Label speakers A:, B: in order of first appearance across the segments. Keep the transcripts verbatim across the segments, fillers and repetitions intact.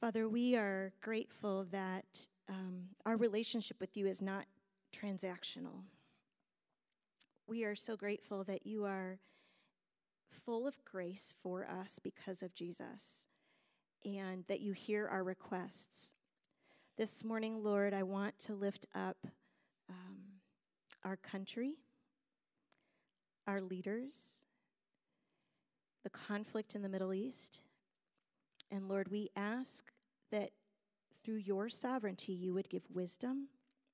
A: Father, we are grateful that um, our relationship with you is not transactional. We are so grateful that you are full of grace for us because of Jesus, and that you hear our requests. This morning, Lord, I want to lift up um, our country, our leaders, the conflict in the Middle East. And Lord, we ask that through your sovereignty, you would give wisdom.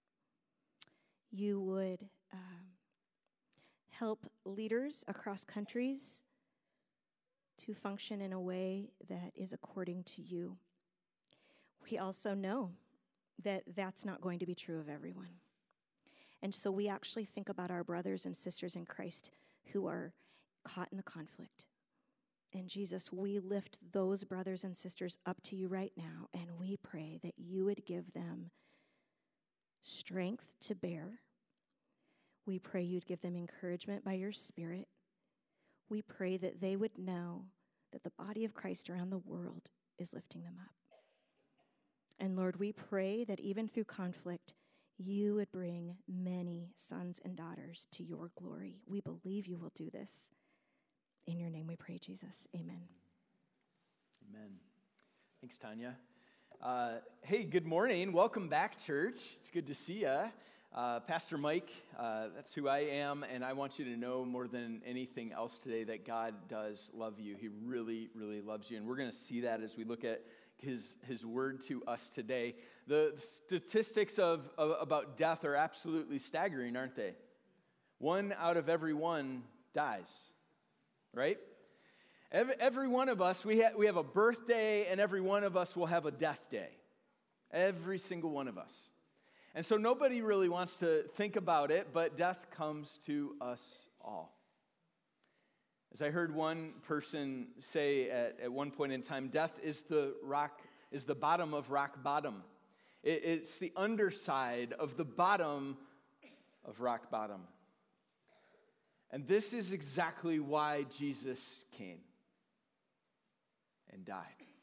A: You would um, help leaders across countries to function in a way that is according to you. We also know that that's not going to be true of everyone. And so we actually think about our brothers and sisters in Christ who are caught in the conflict. And Jesus, we lift those brothers and sisters up to you right now, and we pray that you would give them strength to bear. We pray you'd give them encouragement by your Spirit. We pray that they would know that the body of Christ around the world is lifting them up. And Lord, we pray that even through conflict, you would bring many sons and daughters to your glory. We believe you will do this. In your name we pray, Jesus. Amen.
B: Amen. Thanks, Tanya. Uh, hey, good morning. Welcome back, church. It's good to see you. Uh, Pastor Mike, uh, that's who I am, and I want you to know more than anything else today that God does love you. He really, really loves you, and we're going to see that as we look at his, his word to us today. The statistics of, of about death are absolutely staggering, aren't they? One out of every one dies. Right? Every, every one of us, we, ha- we have a birthday, and every one of us will have a death day. Every single one of us. And so nobody really wants to think about it, but death comes to us all. As I heard one person say at, at one point in time, death is the rock, is the bottom of rock bottom. It, it's the underside of the bottom of rock bottom. And this is exactly why Jesus came and died.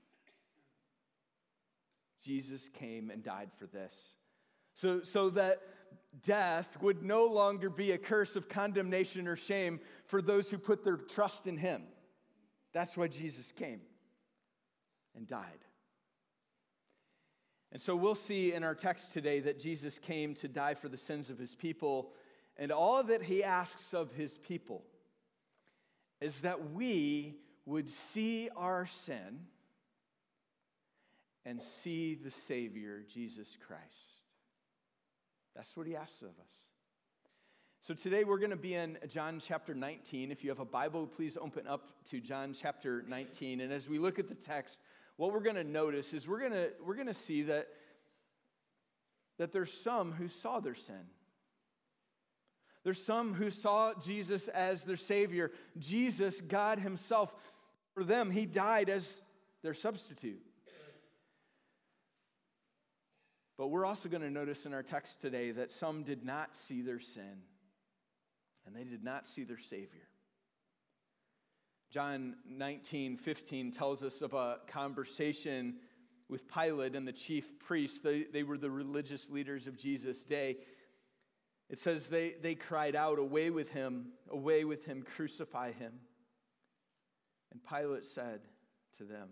B: Jesus came and died for this. So, so that death would no longer be a curse of condemnation or shame for those who put their trust in him. That's why Jesus came and died. And so we'll see in our text today that Jesus came to die for the sins of his people. And all that he asks of his people is that we would see our sin and see the Savior, Jesus Christ. That's what he asks of us. So today we're going to be in John chapter nineteen. If you have a Bible, please open up to John chapter nineteen. And as we look at the text, what we're going to notice is we're going to we're going to see that, that there's some who saw their sin. There's some who saw Jesus as their Savior. Jesus, God himself, for them, he died as their substitute. But we're also going to notice in our text today that some did not see their sin, and they did not see their Savior. John nineteen fifteen tells us of a conversation with Pilate and the chief priests. They, they were the religious leaders of Jesus' day. It says they, they cried out, "Away with him, away with him, crucify him." And Pilate said to them,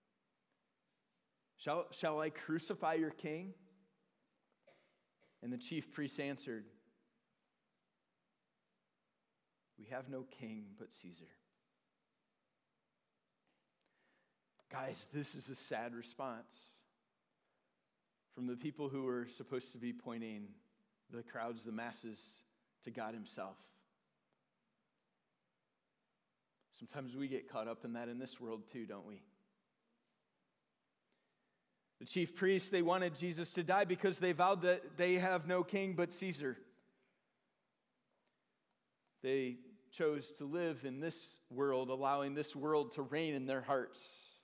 B: Shall, shall I crucify your king? And the chief priests answered, "We have no king but Caesar." Guys, this is a sad response from the people who were supposed to be pointing the crowds, the masses, to God himself. Sometimes we get caught up in that in this world too, don't we? The chief priests, they wanted Jesus to die because they vowed that they have no king but Caesar. They chose to live in this world, allowing this world to reign in their hearts.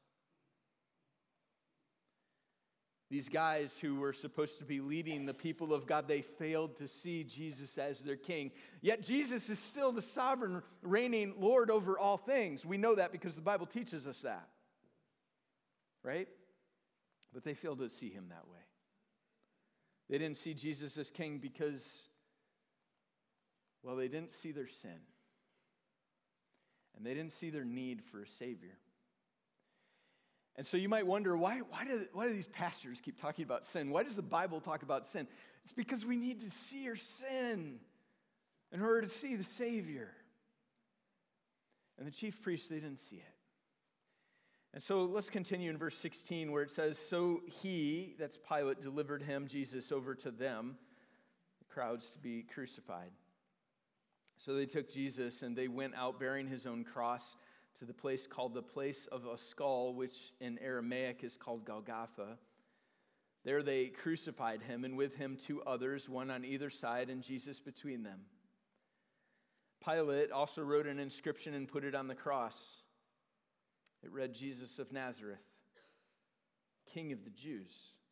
B: These guys who were supposed to be leading the people of God, they failed to see Jesus as their king. Yet Jesus is still the sovereign, reigning Lord over all things. We know that because the Bible teaches us that. Right? But they failed to see him that way. They didn't see Jesus as king because, well, they didn't see their sin. And they didn't see their need for a Savior. And so you might wonder, why, why, do, why do these pastors keep talking about sin? Why does the Bible talk about sin? It's because we need to see our sin in order to see the Savior. And the chief priests, they didn't see it. And so let's continue in verse sixteen where it says, so he, that's Pilate, delivered him, Jesus, over to them, the crowds, to be crucified. So they took Jesus and they went out bearing his own cross to the place called the place of a skull, which in Aramaic is called Golgotha. There they crucified him, and with him two others, one on either side, and Jesus between them. Pilate also wrote an inscription and put it on the cross. It read, Jesus of Nazareth, King of the Jews.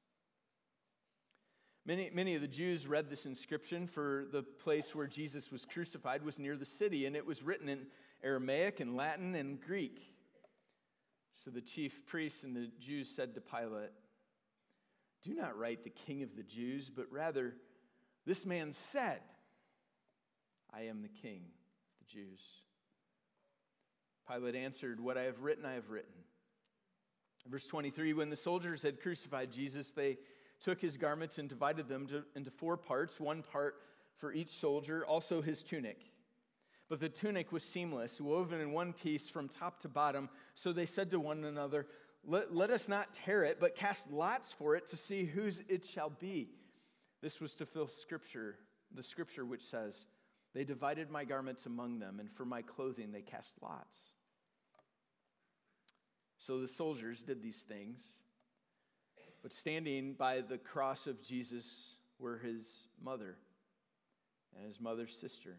B: Many, many of the Jews read this inscription, for the place where Jesus was crucified was near the city, and it was written in Aramaic and Latin and Greek. So the chief priests and the Jews said to Pilate, do not write the King of the Jews, but rather, this man said, I am the King of the Jews. Pilate answered, what I have written, I have written. Verse twenty-three, when the soldiers had crucified Jesus, they took his garments and divided them to, into four parts, one part for each soldier, also his tunic. But the tunic was seamless, woven in one piece from top to bottom. So they said to one another, let, let us not tear it, but cast lots for it to see whose it shall be. This was to fulfill scripture, the scripture which says, they divided my garments among them, and for my clothing they cast lots. So the soldiers did these things, but standing by the cross of Jesus were his mother and his mother's sister,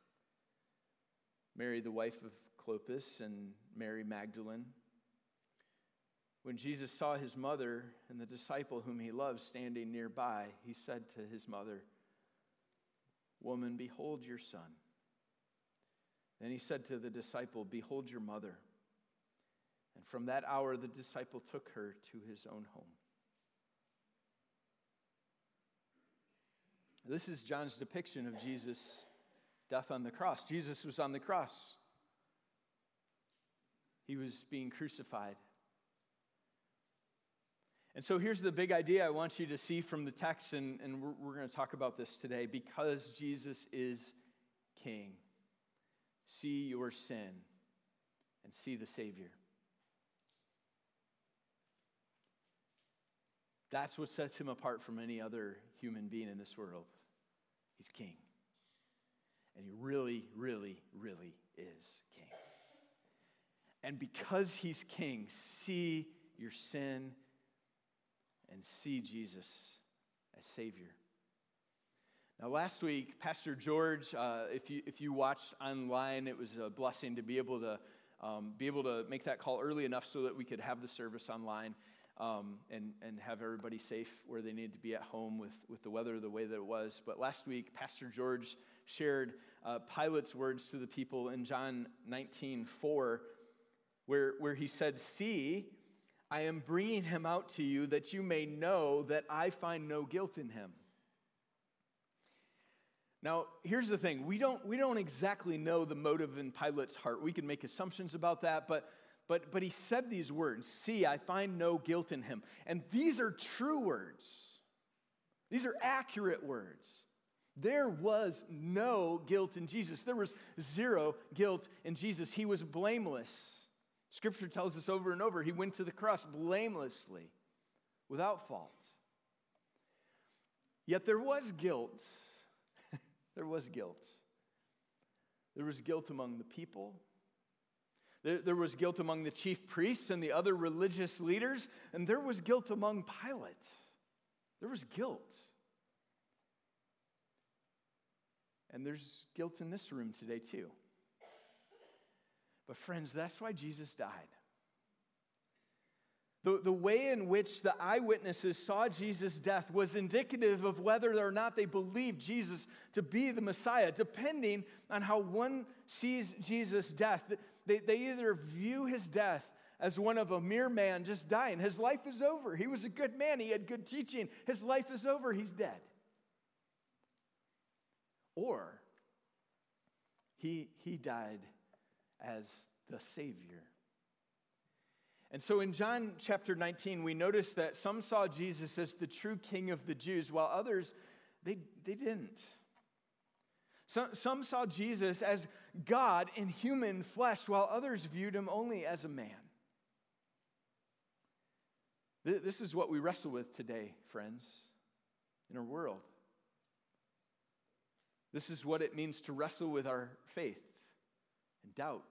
B: Mary, the wife of Clopas, and Mary Magdalene. When Jesus saw his mother and the disciple whom he loved standing nearby, he said to his mother, woman, behold your son. Then he said to the disciple, behold your mother. And from that hour, the disciple took her to his own home. This is John's depiction of Jesus' death on the cross. Jesus was on the cross. He was being crucified. And so here's the big idea I want you to see from the text, and, and we're, we're going to talk about this today. Because Jesus is King, see your sin and see the Savior. That's what sets him apart from any other human being in this world. He's King. And he really, really, really is King. And because he's King, see your sin and see Jesus as Savior. Now, last week, Pastor George, uh, if you if you watched online, it was a blessing to be able to um, be able to make that call early enough so that we could have the service online. Um, and, and have everybody safe where they need to be at home with, with the weather the way that it was. But last week, Pastor George shared uh, Pilate's words to the people in John nineteen four, where, where he said, see, I am bringing him out to you that you may know that I find no guilt in him. Now, here's the thing. We don't, we don't exactly know the motive in Pilate's heart. We can make assumptions about that, but But, but he said these words, see, I find no guilt in him. And these are true words. These are accurate words. There was no guilt in Jesus. There was zero guilt in Jesus. He was blameless. Scripture tells us over and over, he went to the cross blamelessly, without fault. Yet there was guilt. There was guilt. There was guilt among the people. There was guilt among the chief priests and the other religious leaders, and there was guilt among Pilate. There was guilt. And there's guilt in this room today too. But friends, that's why Jesus died. The, the way in which the eyewitnesses saw Jesus' death was indicative of whether or not they believed Jesus to be the Messiah, depending on how one sees Jesus' death. They, they either view his death as one of a mere man just dying. His life is over. He was a good man. He had good teaching. His life is over. He's dead. Or he, he died as the Savior. And so in John chapter nineteen, we notice that some saw Jesus as the true King of the Jews, while others, they, they didn't. Some, some saw Jesus as God in human flesh, while others viewed him only as a man. This is what we wrestle with today, friends, in our world. This is what it means to wrestle with our faith and doubt.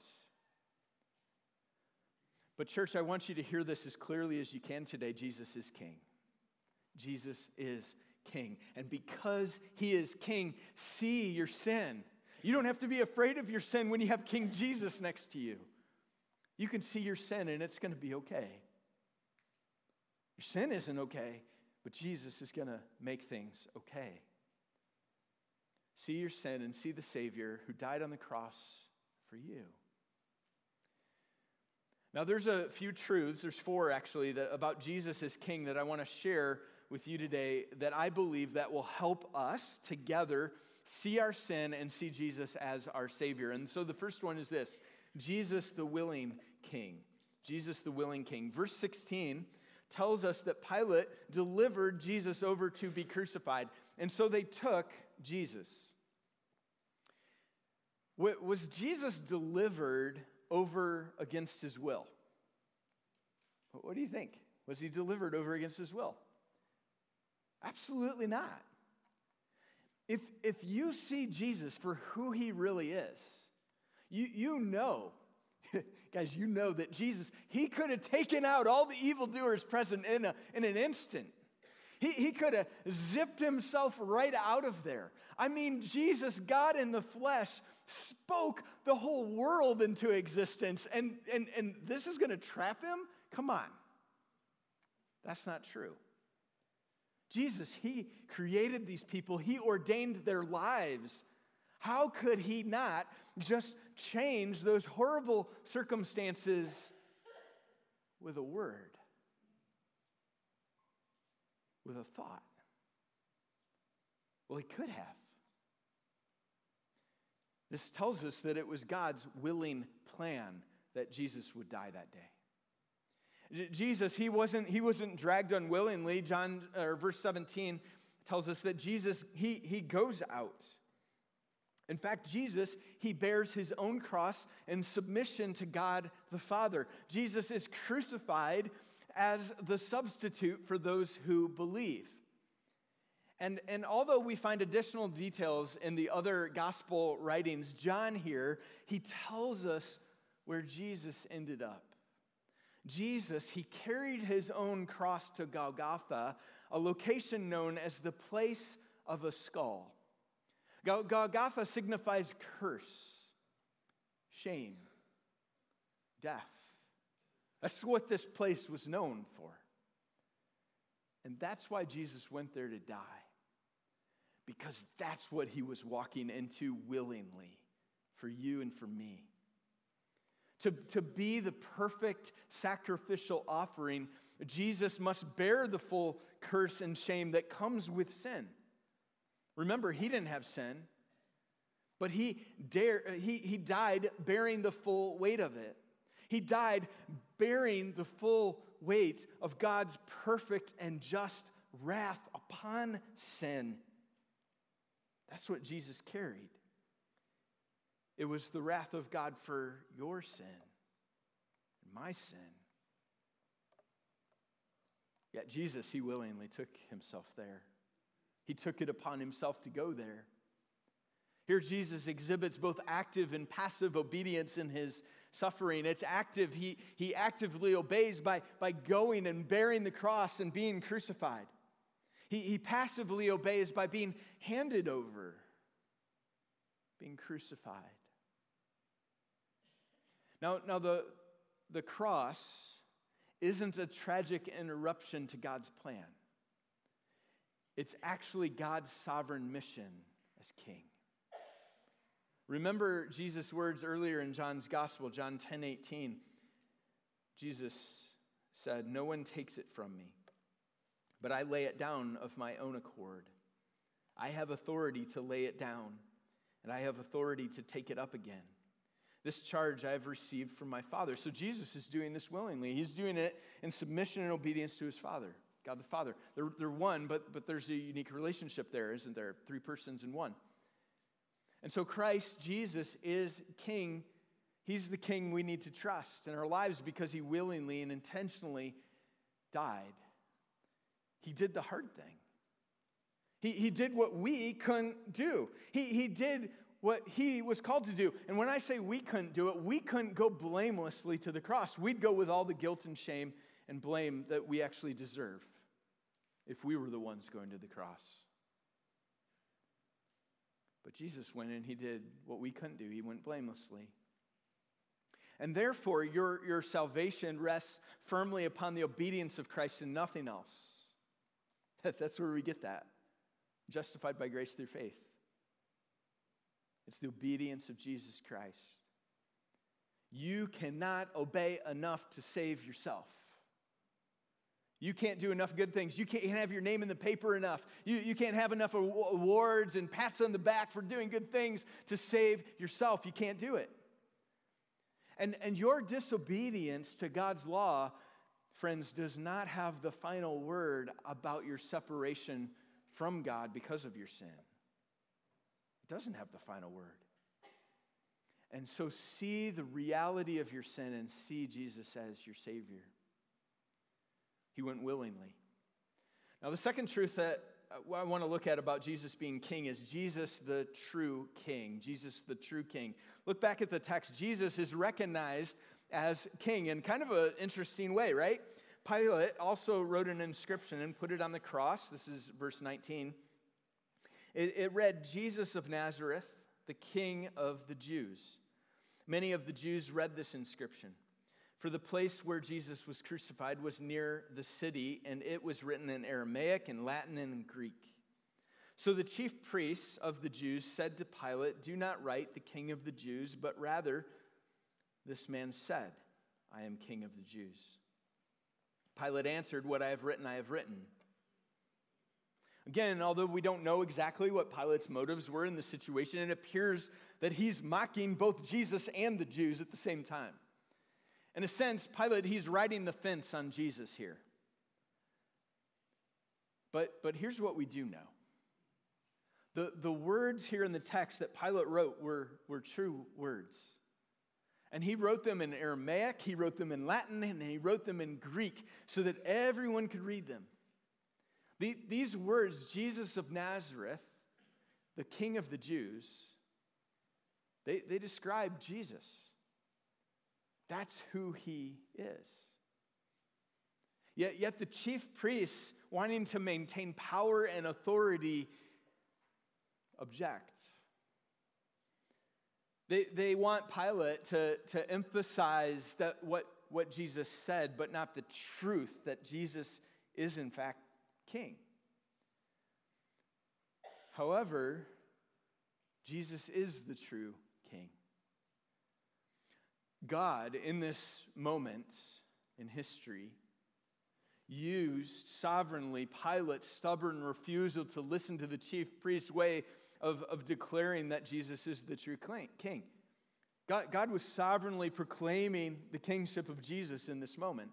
B: But church, I want you to hear this as clearly as you can today. Jesus is King. Jesus is King. And because he is King, see your sin. You don't have to be afraid of your sin when you have King Jesus next to you. You can see your sin and it's going to be okay. Your sin isn't okay, but Jesus is going to make things okay. See your sin and see the Savior who died on the cross for you. Now, there's a few truths, there's four actually, that, about Jesus as King that I want to share with you today that I believe that will help us together see our sin and see Jesus as our Savior. And so the first one is this: Jesus the willing King. Jesus the willing King. Verse sixteen tells us that Pilate delivered Jesus over to be crucified. And so they took Jesus. Was Jesus delivered over against his will? What do you think? Was he delivered over against his will? Absolutely not. If, if you see Jesus for who he really is, you, you know, guys, you know that Jesus, he could have taken out all the evildoers present in, a, in an instant. He, he could have zipped himself right out of there. I mean, Jesus, God in the flesh, spoke the whole world into existence, and, and, and this is going to trap him? Come on. That's not true. Jesus, he created these people. He ordained their lives. How could he not just change those horrible circumstances with a word? With a thought? Well, he could have. This tells us that it was God's willing plan that Jesus would die that day. Jesus, he wasn't, he wasn't dragged unwillingly. John, or verse seventeen tells us that Jesus, he, he goes out. In fact, Jesus, he bears his own cross in submission to God the Father. Jesus is crucified as the substitute for those who believe. And, and although we find additional details in the other gospel writings, John here, he tells us where Jesus ended up. Jesus, he carried his own cross to Golgotha, a location known as the place of a skull. Golgotha signifies curse, shame, death. That's what this place was known for. And that's why Jesus went there to die. Because that's what he was walking into willingly for you and for me. To, to be the perfect sacrificial offering, Jesus must bear the full curse and shame that comes with sin. Remember, he didn't have sin, but he, dare, he, he died bearing the full weight of it. He died bearing the full weight of God's perfect and just wrath upon sin. That's what Jesus carried. It was the wrath of God for your sin and my sin. Yet Jesus, he willingly took himself there. He took it upon himself to go there. Here Jesus exhibits both active and passive obedience in his suffering. It's active. He, he actively obeys by, by going and bearing the cross and being crucified. He, he passively obeys by being handed over, being crucified. Now, now the, the cross isn't a tragic interruption to God's plan. It's actually God's sovereign mission as king. Remember Jesus' words earlier in John's gospel, John ten eighteen. Jesus said, "No one takes it from me, but I lay it down of my own accord. I have authority to lay it down, and I have authority to take it up again. This charge I have received from my Father." So Jesus is doing this willingly. He's doing it in submission and obedience to his Father, God the Father. They're, they're one, but, but there's a unique relationship there, isn't there? Three persons in one. And so Christ, Jesus, is King. He's the King we need to trust in our lives because he willingly and intentionally died. He did the hard thing. He, he did what we couldn't do. He, he did what he was called to do. And when I say we couldn't do it, we couldn't go blamelessly to the cross. We'd go with all the guilt and shame and blame that we actually deserve if we were the ones going to the cross. But Jesus went and he did what we couldn't do. He went blamelessly. And therefore, your, your salvation rests firmly upon the obedience of Christ and nothing else. That's where we get that. Justified by grace through faith. It's the obedience of Jesus Christ. You cannot obey enough to save yourself. You can't do enough good things. You can't have your name in the paper enough. You, you can't have enough awards and pats on the back for doing good things to save yourself. You can't do it. And, and your disobedience to God's law, friends, does not have the final word about your separation from God because of your sin. It doesn't have the final word. And so see the reality of your sin and see Jesus as your Savior. He went willingly. Now, the second truth that I want to look at about Jesus being king is Jesus the true king. Jesus the true king. Look back at the text. Jesus is recognized as king in kind of an interesting way, right? Pilate also wrote an inscription and put it on the cross. This is verse nineteen. It, it read, "Jesus of Nazareth, the King of the Jews." Many of the Jews read this inscription. For the place where Jesus was crucified was near the city, and it was written in Aramaic and Latin and in Greek. So the chief priests of the Jews said to Pilate, "Do not write the King of the Jews, but rather, this man said, 'I am King of the Jews.'" Pilate answered, "What I have written, I have written." Again, although we don't know exactly what Pilate's motives were in the situation, it appears that he's mocking both Jesus and the Jews at the same time. In a sense, Pilate, he's riding the fence on Jesus here. But, but here's what we do know. The, the words here in the text that Pilate wrote were, were true words. And he wrote them in Aramaic, he wrote them in Latin, and he wrote them in Greek so that everyone could read them. The, these words, Jesus of Nazareth, the King of the Jews, they, they describe Jesus. That's who he is. Yet, yet the chief priests, wanting to maintain power and authority, object. They, they want Pilate to, to emphasize that what, what Jesus said, but not the truth that Jesus is in fact king. However, Jesus is the true king. God, in this moment in history, used sovereignly Pilate's stubborn refusal to listen to the chief priest's way of, of declaring that Jesus is the true king. God, God was sovereignly proclaiming the kingship of Jesus in this moment.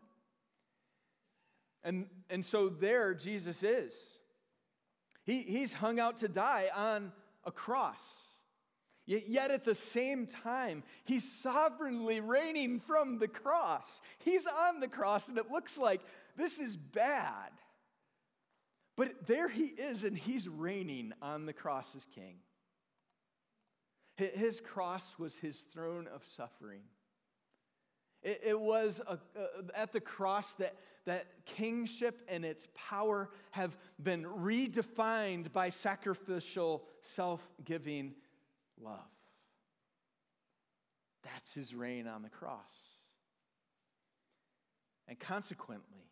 B: And, and so there Jesus is. He, he's hung out to die on a cross. Yet, yet at the same time, he's sovereignly reigning from the cross. He's on the cross, and it looks like this is bad. But there he is, and he's reigning on the cross as king. His cross was his throne of suffering. It, it was a, a, at the cross that, that kingship and its power have been redefined by sacrificial, self-giving love. That's his reign on the cross. And consequently,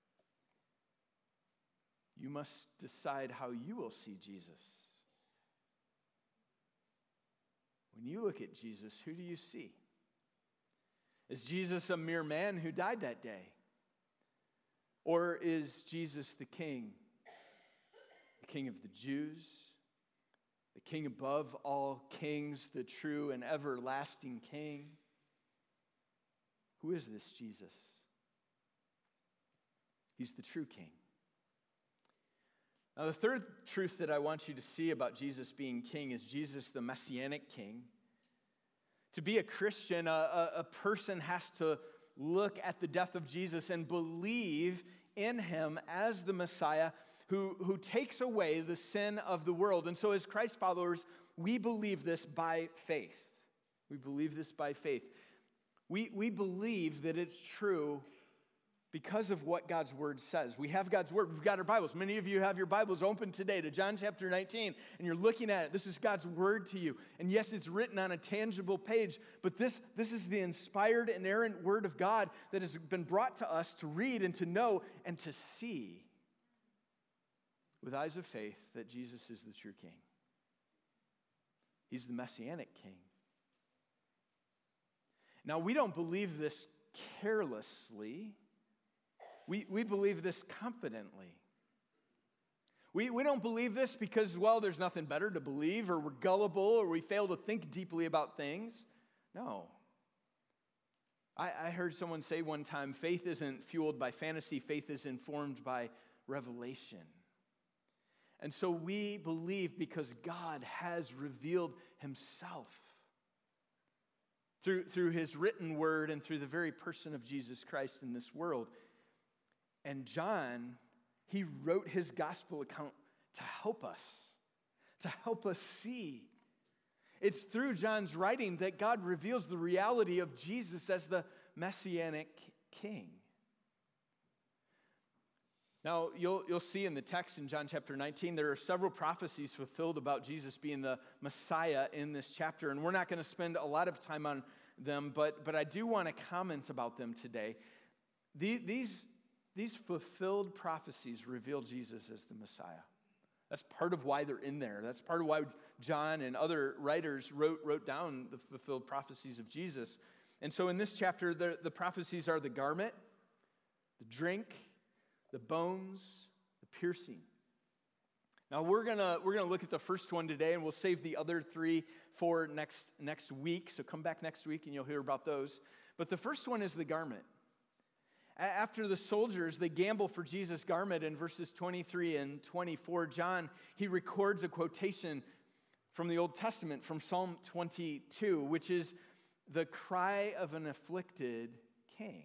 B: you must decide how you will see Jesus. When you look at Jesus, who do you see? Is Jesus a mere man who died that day? Or is Jesus the King? The King of the Jews? The King above all kings, the true and everlasting King? Who is this Jesus? He's the true King. Now, the third truth that I want you to see about Jesus being King is Jesus the Messianic King. To be a Christian, a, a, a person has to look at the death of Jesus and believe in him as the Messiah who, who takes away the sin of the world. And so as Christ followers, we believe this by faith. We believe this by faith. We, we believe that it's true because of what God's word says. We have God's word. We've got our Bibles. Many of you have your Bibles open today to John chapter nineteen, and you're looking at it. This is God's word to you. And yes, it's written on a tangible page, but this, this is the inspired, inerrant word of God that has been brought to us to read and to know and to see with eyes of faith that Jesus is the true King. He's the Messianic King. Now, we don't believe this carelessly. We, we believe this confidently. We, we don't believe this because, well, there's nothing better to believe, or we're gullible, or we fail to think deeply about things. No. I, I heard someone say one time, faith isn't fueled by fantasy, faith is informed by revelation. And so we believe because God has revealed himself through, through his written word and through the very person of Jesus Christ in this world. And John, he wrote his gospel account to help us, to help us see. It's through John's writing that God reveals the reality of Jesus as the Messianic King. Now, you'll, you'll see in the text in John chapter nineteen, there are several prophecies fulfilled about Jesus being the Messiah in this chapter, and we're not going to spend a lot of time on them, but, but I do want to comment about them today. These, these These fulfilled prophecies reveal Jesus as the Messiah. That's part of why they're in there. That's part of why John and other writers wrote, wrote down the fulfilled prophecies of Jesus. And so in this chapter, the, the prophecies are the garment, the drink, the bones, the piercing. Now we're gonna we're gonna look at the first one today, and we'll save the other three for next next week. So come back next week, and you'll hear about those. But the first one is the garment. After the soldiers, they gamble for Jesus' garment in verses twenty-three and twenty-four. John, he records a quotation from the Old Testament, from Psalm twenty-two, which is the cry of an afflicted king.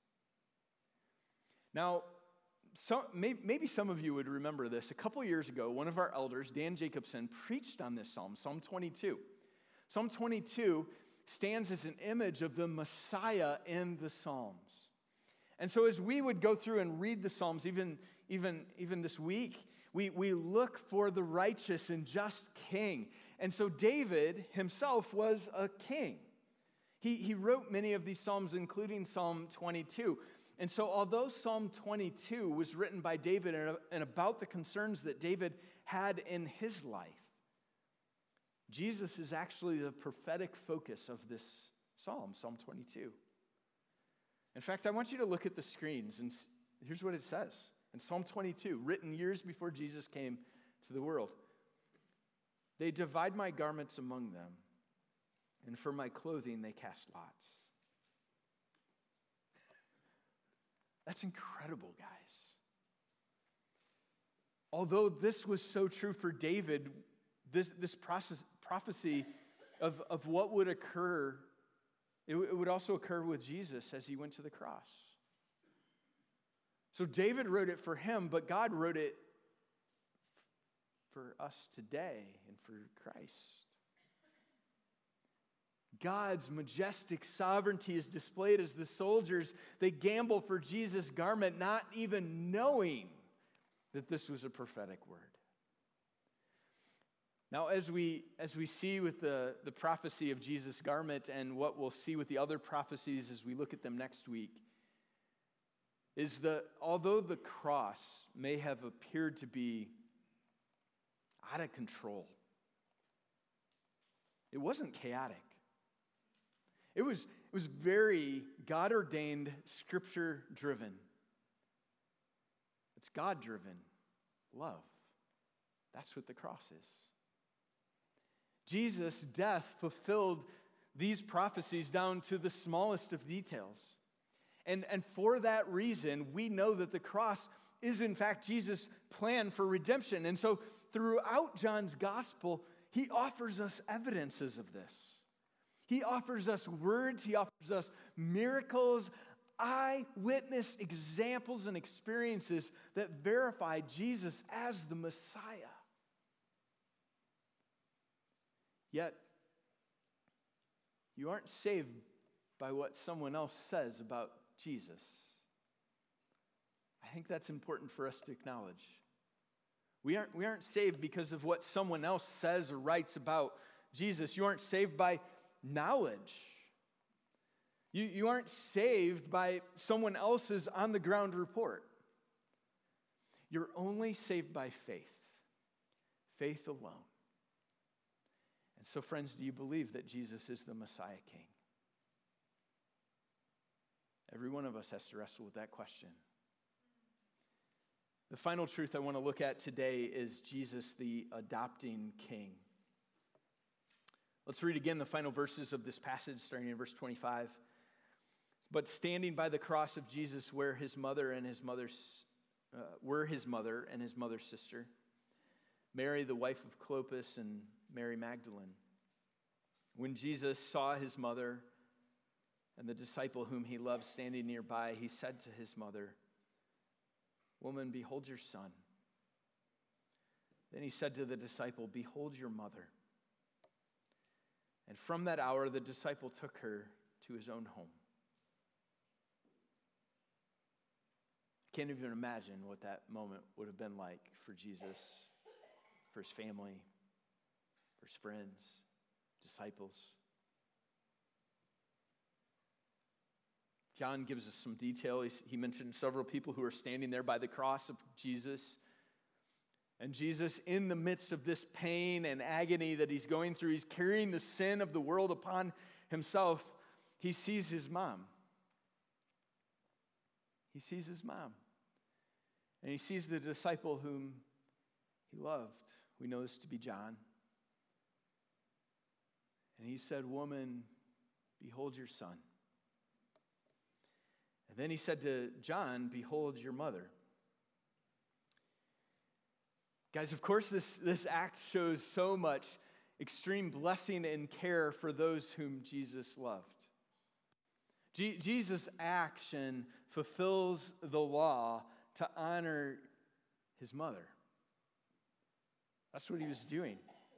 B: Now, so, maybe some of you would remember this. A couple years ago, one of our elders, Dan Jacobson, preached on this psalm, Psalm twenty-two. Psalm twenty-two stands as an image of the Messiah in the Psalms. And so as we would go through and read the Psalms, even, even, even this week, we, we look for the righteous and just king. And so David himself was a king. He, he wrote many of these Psalms, including Psalm twenty-two. And so although Psalm twenty-two was written by David and, and about the concerns that David had in his life, Jesus is actually the prophetic focus of this psalm, Psalm twenty-two. In fact, I want you to look at the screens, and here's what it says. In Psalm twenty-two, written years before Jesus came to the world, "They divide my garments among them, and for my clothing they cast lots." That's incredible, guys. Although this was so true for David, this, this process, prophecy of, of what would occur, it, it would also occur with Jesus as he went to the cross. So David wrote it for him, but God wrote it for us today and for Christ. God's majestic sovereignty is displayed as the soldiers, they gamble for Jesus' garment, not even knowing that this was a prophetic word. Now, as we, as we see with the, the prophecy of Jesus' garment and what we'll see with the other prophecies as we look at them next week, is that although the cross may have appeared to be out of control, it wasn't chaotic. It was, It was very God-ordained, Scripture-driven. It's God-driven love. That's what the cross is. Jesus' death fulfilled these prophecies down to the smallest of details. And, and for that reason, we know that the cross is in fact Jesus' plan for redemption. And so throughout John's gospel, he offers us evidences of this. He offers us words, he offers us miracles, eyewitness examples and experiences that verify Jesus as the Messiah. Yet, you aren't saved by what someone else says about Jesus. I think that's important for us to acknowledge. We aren't, we aren't saved because of what someone else says or writes about Jesus. You aren't saved by knowledge. You, you aren't saved by someone else's on-the-ground report. You're only saved by faith. Faith alone. And so, friends, do you believe that Jesus is the Messiah King? Every one of us has to wrestle with that question. The final truth I want to look at today is Jesus, the adopting King. Let's read again the final verses of this passage, starting in verse twenty-five. But standing by the cross of Jesus were his mother and his mother's uh, were his mother and his mother's sister, Mary, the wife of Clopas, and Mary Magdalene. When Jesus saw his mother and the disciple whom he loved standing nearby, he said to his mother, "Woman, behold your son." Then he said to the disciple, "Behold your mother." And from that hour, the disciple took her to his own home. Can't even imagine what that moment would have been like for Jesus, for his family, for his friends, disciples. John gives us some detail. He's, he mentioned several people who are standing there by the cross of Jesus. And Jesus, in the midst of this pain and agony that he's going through, he's carrying the sin of the world upon himself. He sees his mom. He sees his mom. And he sees the disciple whom he loved. We know this to be John. And he said, "Woman, behold your son." And then he said to John, "Behold your mother." Guys, of course, this, this act shows so much extreme blessing and care for those whom Jesus loved. Je- Jesus' action fulfills the law to honor his mother. That's what he was doing.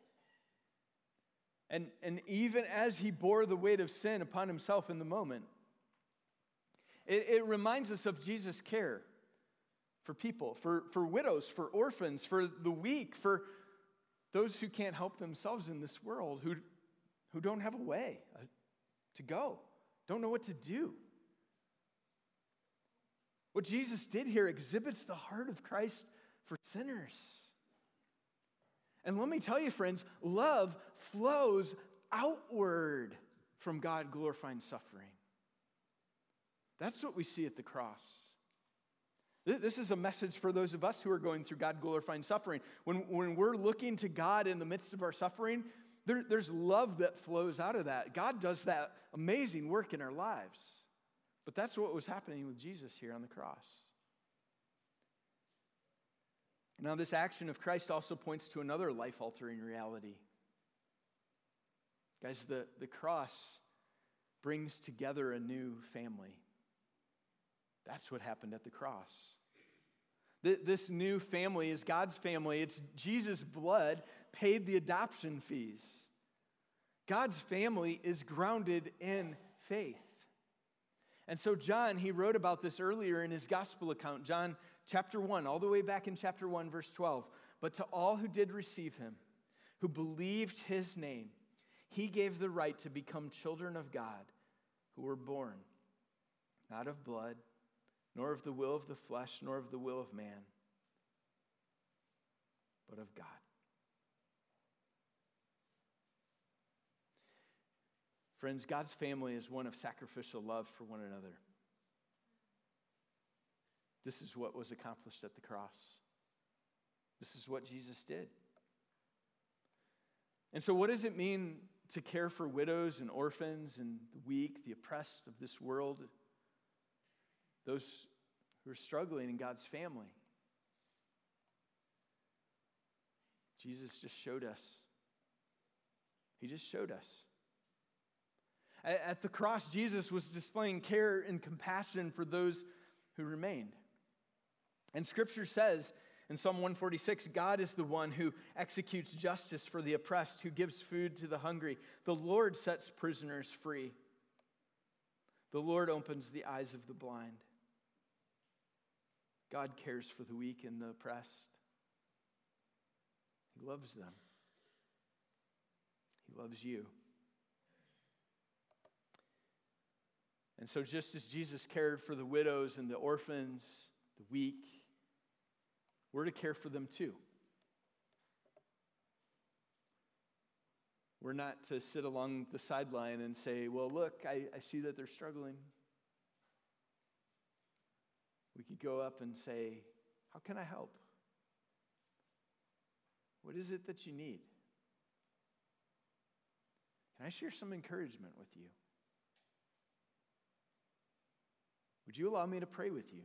B: And, and even as he bore the weight of sin upon himself in the moment, it, it reminds us of Jesus' care for people, for, for widows, for orphans, for the weak, for those who can't help themselves in this world, who, who don't have a way to go, don't know what to do. What Jesus did here exhibits the heart of Christ for sinners. And let me tell you, friends, love flows outward from God glorifying suffering. That's what we see at the cross. This is a message for those of us who are going through God glorifying suffering. When, when we're looking to God in the midst of our suffering, there, there's love that flows out of that. God does that amazing work in our lives. But that's what was happening with Jesus here on the cross. Now, this action of Christ also points to another life-altering reality. Guys, the, the cross brings together a new family. That's what happened at the cross. This new family is God's family. It's Jesus' blood paid the adoption fees. God's family is grounded in faith. And so John, he wrote about this earlier in his gospel account, John chapter one, all the way back in chapter one, verse twelve. But to all who did receive him, who believed his name, he gave the right to become children of God, who were born, not of blood, nor of the will of the flesh, nor of the will of man, but of God. Friends, God's family is one of sacrificial love for one another. This is what was accomplished at the cross. This is what Jesus did. And so what does it mean to care for widows and orphans and the weak, the oppressed of this world, those who are struggling in God's family? Jesus just showed us. He just showed us. At the cross, Jesus was displaying care and compassion for those who remained. And Scripture says in Psalm one forty-six, God is the one who executes justice for the oppressed, who gives food to the hungry. The Lord sets prisoners free. The Lord opens the eyes of the blind. God cares for the weak and the oppressed. He loves them. He loves you. And so just as Jesus cared for the widows and the orphans, the weak, we're to care for them too. We're not to sit along the sideline and say, well, look, I, I see that they're struggling. We could go up and say, how can I help? What is it that you need? Can I share some encouragement with you? Would you allow me to pray with you?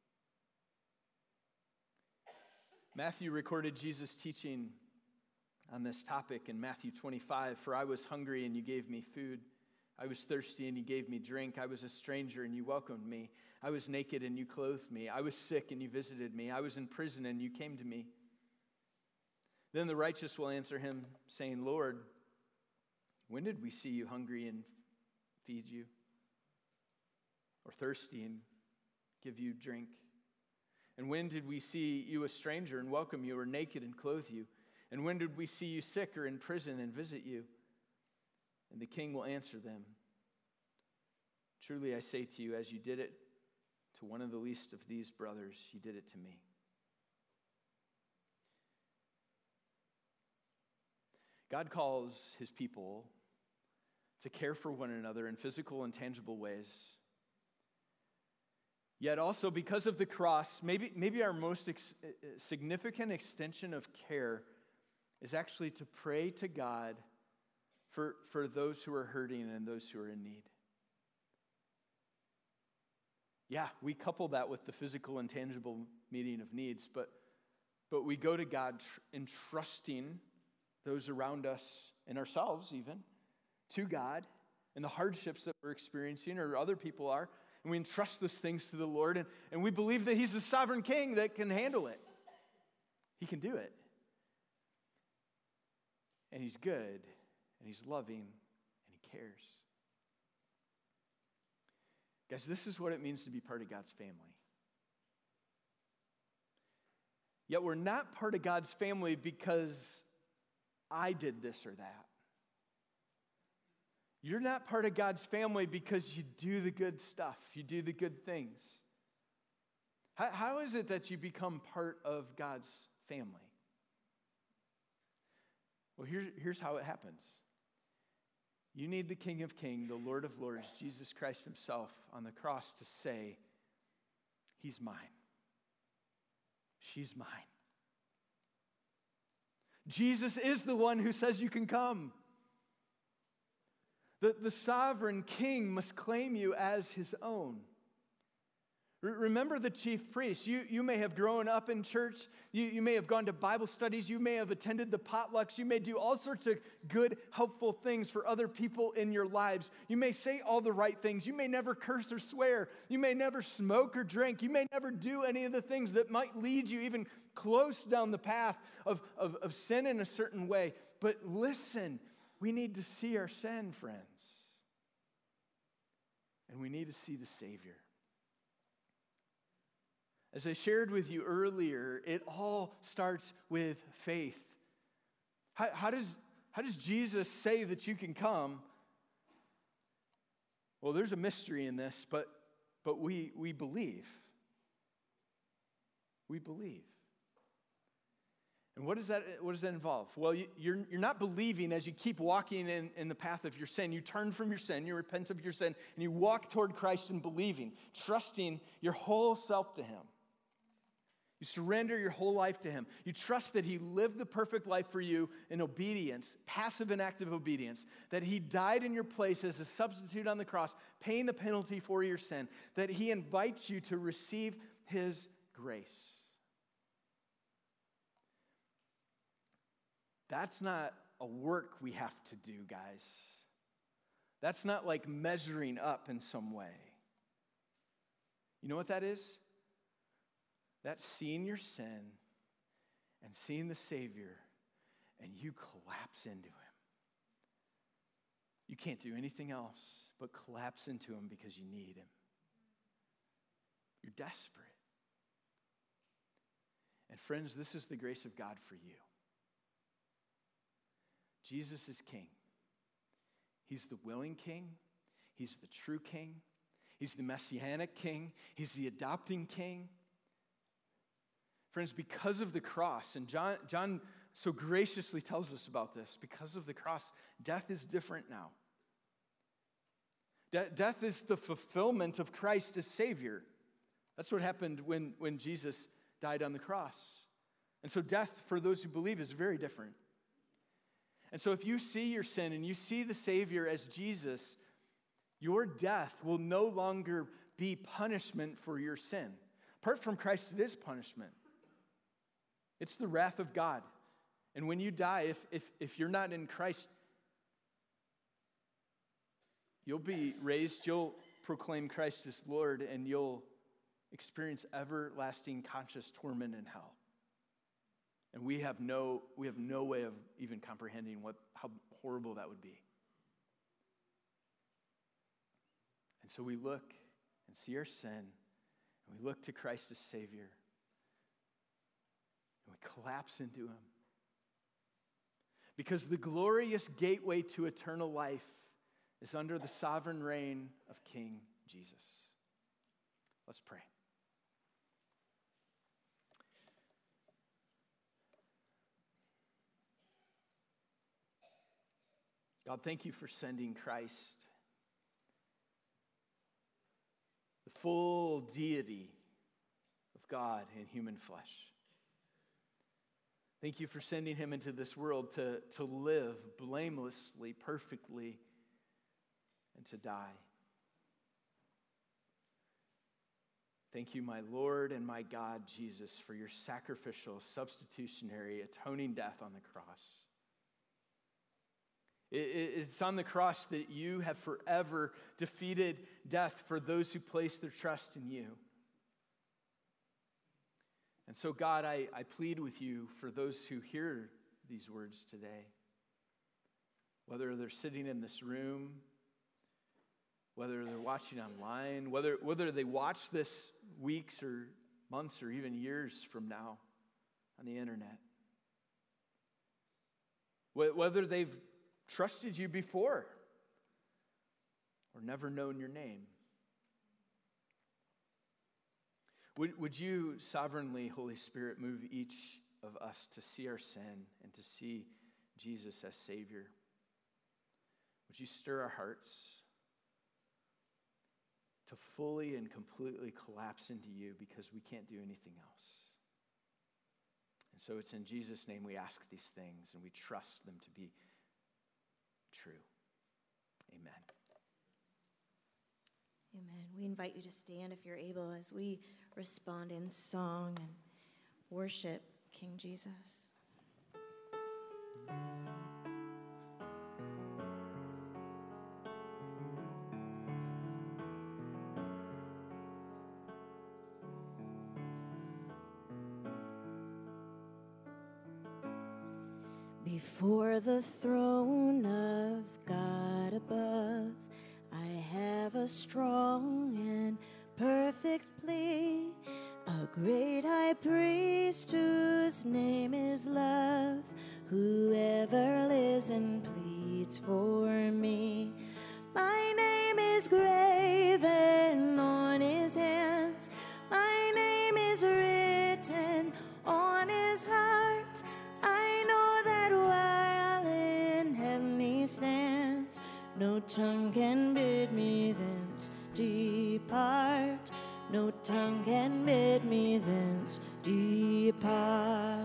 B: Matthew recorded Jesus' teaching on this topic in Matthew twenty-five. For I was hungry and you gave me food. I was thirsty and you gave me drink. I was a stranger and you welcomed me. I was naked and you clothed me. I was sick and you visited me. I was in prison and you came to me. Then the righteous will answer him, saying, Lord, when did we see you hungry and feed you? Or thirsty and give you drink? And when did we see you a stranger and welcome you, or naked and clothe you? And when did we see you sick or in prison and visit you? And the king will answer them, truly I say to you, as you did it to one of the least of these brothers, you did it to me. God calls his people to care for one another in physical and tangible ways. Yet also because of the cross, maybe, maybe our most ex- significant extension of care is actually to pray to God for, for those who are hurting and those who are in need. Yeah, we couple that with the physical and tangible meeting of needs, but, but we go to God tr- entrusting those around us and ourselves even to God and the hardships that we're experiencing or other people are. And we entrust those things to the Lord, and, and we believe that he's the sovereign king that can handle it. He can do it. And he's good, and he's loving, and he cares. Guys, this is what it means to be part of God's family. Yet we're not part of God's family because I did this or that. You're not part of God's family because you do the good stuff, you do the good things. How, how is it that you become part of God's family? Well, here, here's how it happens. You need the King of Kings, the Lord of Lords, Jesus Christ himself on the cross to say, he's mine. She's mine. Jesus is the one who says you can come. The, the sovereign king must claim you as his own. Re- remember the chief priest. You, you may have grown up in church. You, you may have gone to Bible studies. You may have attended the potlucks. You may do all sorts of good, helpful things for other people in your lives. You may say all the right things. You may never curse or swear. You may never smoke or drink. You may never do any of the things that might lead you even close down the path of, of, of sin in a certain way. But listen, we need to see our sin, friends. And we need to see the Savior. As I shared with you earlier, it all starts with faith. How, how, does, how does Jesus say that you can come? Well, there's a mystery in this, but, but we, we believe. We believe. And what does that, what does that involve? Well, you, you're, you're not believing as you keep walking in, in the path of your sin. You turn from your sin, you repent of your sin, and you walk toward Christ in believing, trusting your whole self to him. You surrender your whole life to him. You trust that he lived the perfect life for you in obedience, passive and active obedience, that he died in your place as a substitute on the cross, paying the penalty for your sin, that he invites you to receive his grace. That's not a work we have to do, guys. That's not like measuring up in some way. You know what that is? That's seeing your sin and seeing the Savior, and you collapse into him. You can't do anything else but collapse into him because you need him. You're desperate. And friends, this is the grace of God for you. Jesus is king. He's the willing king. He's the true king. He's the messianic king. He's the adopting king. Friends, because of the cross, and John, John so graciously tells us about this, because of the cross, death is different now. De- death is the fulfillment of Christ as Savior. That's what happened when, when Jesus died on the cross. And so death, for those who believe, is very different. And so if you see your sin and you see the Savior as Jesus, your death will no longer be punishment for your sin. Apart from Christ, it is punishment. It's the wrath of God. And when you die, if, if, if you're not in Christ, you'll be raised, you'll proclaim Christ as Lord, and you'll experience everlasting conscious torment in hell. And we have no, we have no way of even comprehending what, how horrible that would be. And so we look and see our sin, and we look to Christ as Savior, and we collapse into him. Because the glorious gateway to eternal life is under the sovereign reign of King Jesus. Let's pray. God, thank you for sending Christ, the full deity of God in human flesh. Thank you for sending him into this world to, to live blamelessly, perfectly, and to die. Thank you, my Lord and my God, Jesus, for your sacrificial, substitutionary, atoning death on the cross. It's on the cross that you have forever defeated death for those who place their trust in you. And so, God, I, I plead with you for those who hear these words today, whether they're sitting in this room, whether they're watching online, whether, whether they watch this weeks or months or even years from now on the internet, whether they've trusted you before or never known your name. Would, would you sovereignly, Holy Spirit, move each of us to see our sin and to see Jesus as Savior? Would you stir our hearts to fully and completely collapse into you because we can't do anything else? And so it's in Jesus' name we ask these things and we trust them to be true. Amen.
A: Amen. We invite you to stand if you're able as we respond in song and worship King Jesus. Before the throne of God above, I have a strong and perfect plea, a great high priest whose name is love, whoever lives and pleads for me. My name is graven on his hands, my name is written on his heart. No tongue can bid me thence depart. No tongue can bid me thence depart.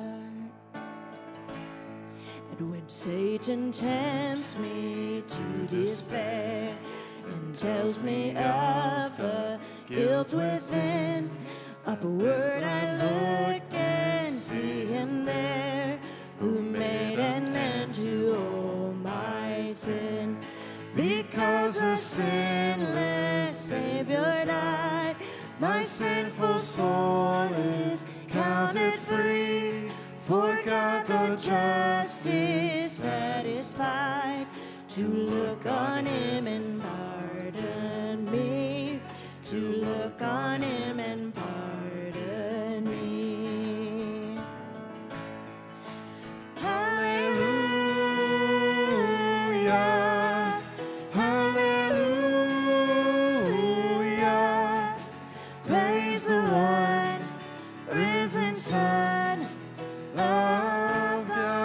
A: And when Satan tempts me to despair and tells me of the guilt within, upward I look and see him there, who made an end to all my sin. Because a sinless Savior died, my sinful soul is counted free. For God the just is satisfied to look on him and pardon me, to look on him and pardon me. Hallelujah, hallelujah, praise the one risen Son of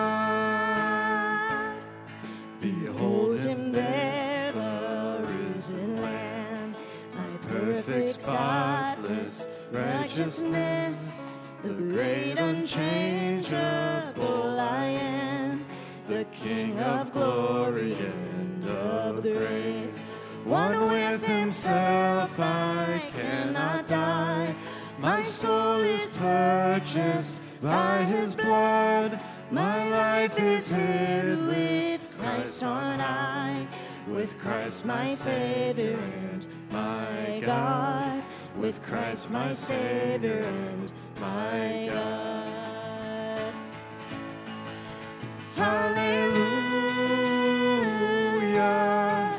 A: God. Behold him there, the risen Lamb, my perfect, spotless righteousness, the great unchangeable I am, the King of glory and of grace. One with himself I cannot die, my soul is purchased by his blood, my life is hid with Christ on high, with Christ my Savior and my God, with Christ my Savior and my God. Hallelujah,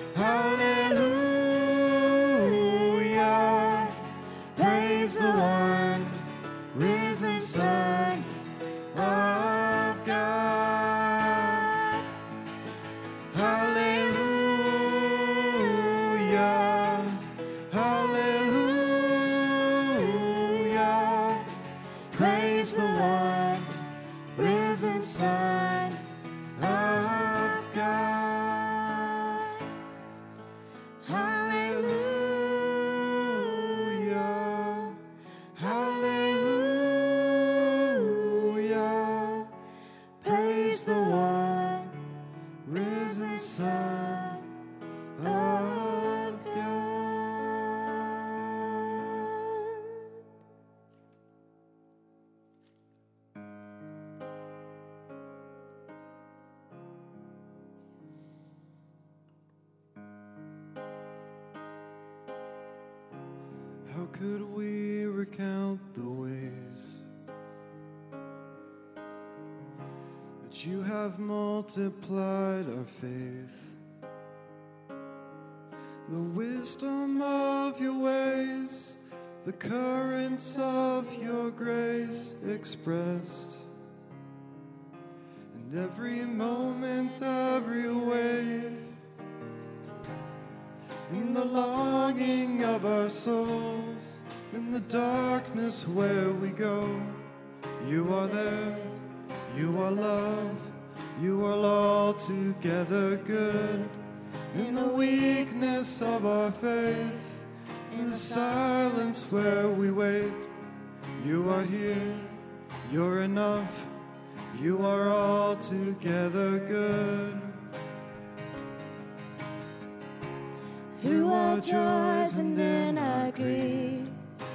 A: hallelujah, praise the one risen Son of God. Hallelujah, hallelujah, praise the one risen Son of God. Hallelujah, hallelujah, praise the one risen Son of God.
C: How could we recount the ways that you have multiplied our faith? The wisdom of your ways, the currents of your grace expressed, and every moment, every wave, in the longing of our souls, in the darkness where we go, you are there, you are love, you are altogether good. In the weakness of our faith, in the silence where we wait, you are here, you're enough, you are altogether good.
A: Through our joys and in our grief,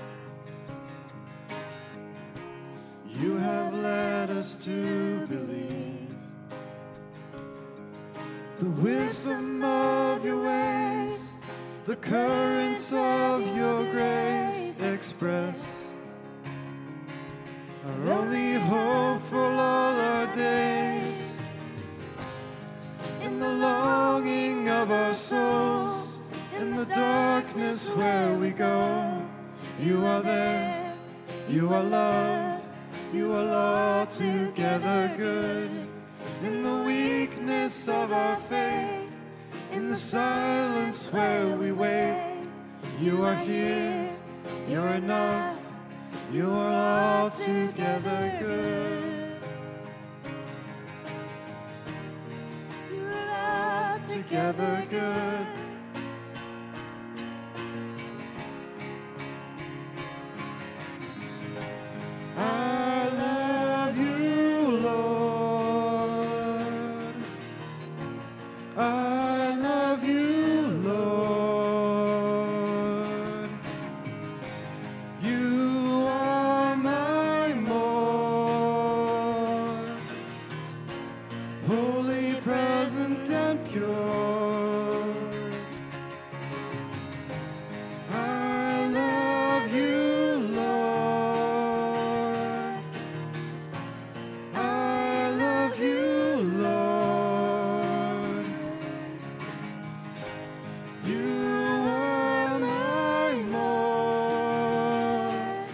C: you have led us to believe. The wisdom of your ways, the currents of your grace express, our only hope for all our days. In the longing of our souls, in the darkness where we go, you are there, you are love, you are altogether good. In the weakness of our faith, in the silence where we wait, you are here, you're enough, you are altogether good.
A: you're altogether
C: together good. I love you, Lord. I love you, Lord. You are my more holy, present, and pure. I love you, Lord. I love you, Lord. You are my more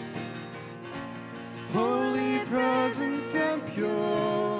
C: holy, present, and pure.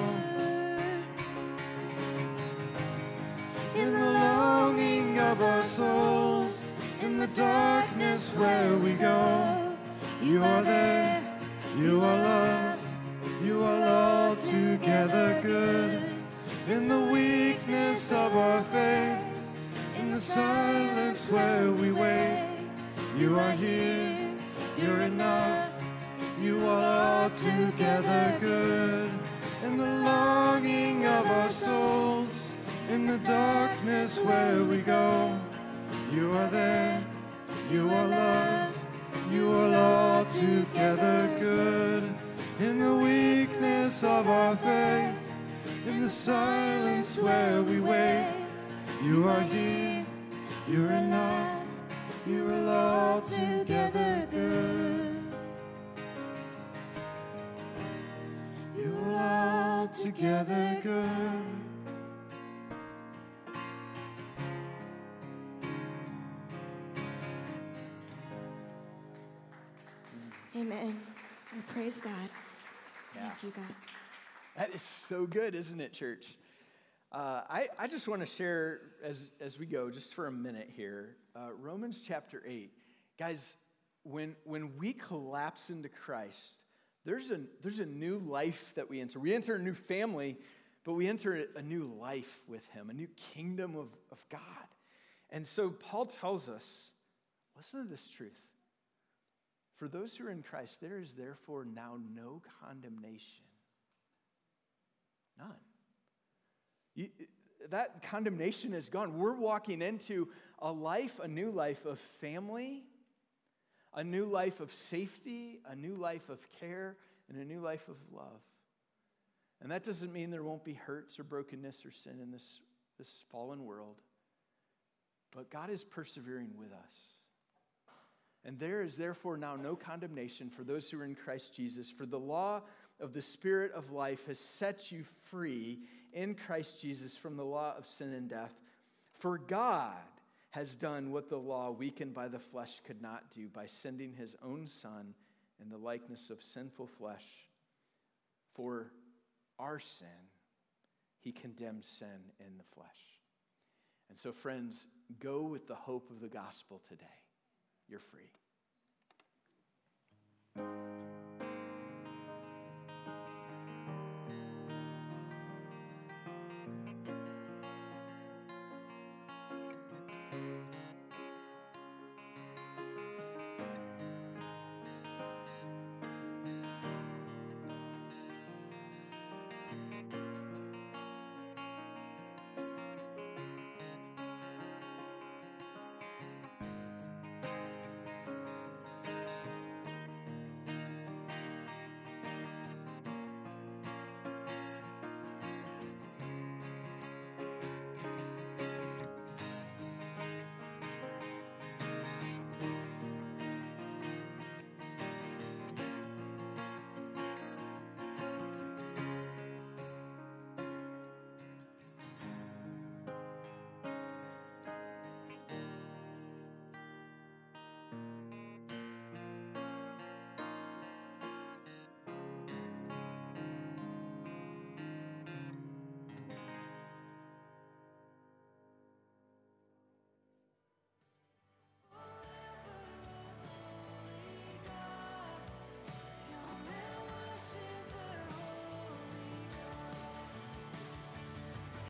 C: In the longing of our souls, in the darkness where we go, you are there, you are love, you are altogether good. In the weakness of our faith, in the silence where we wait, you are here, you're enough, you are altogether good. In the longing of our souls, in the darkness where we go, you are there, you are love, you are altogether good. In the weakness of our faith, in the silence where we wait, you are here, you're enough, you are altogether good. You are altogether good.
A: Amen. And praise God.
B: Yeah.
A: Thank you, God.
B: That is so good, isn't it, church? Uh, I, I just want to share, as, as we go, just for a minute here, uh, Romans chapter eight. Guys, when, when we collapse into Christ, there's a, there's a new life that we enter. We enter a new family, but we enter a new life with him, a new kingdom of, of God. And so Paul tells us, listen to this truth. For those who are in Christ, there is therefore now no condemnation. None. You, that condemnation is gone. We're walking into a life, a new life of family, a new life of safety, a new life of care, and a new life of love. And that doesn't mean there won't be hurts or brokenness or sin in this, this fallen world. But God is persevering with us. And there is therefore now no condemnation for those who are in Christ Jesus. For the law of the Spirit of life has set you free in Christ Jesus from the law of sin and death. For God has done what the law, weakened by the flesh, could not do by sending his own Son in the likeness of sinful flesh. For our sin, he condemned sin in the flesh. And so, friends, go with the hope of the gospel today. You're free.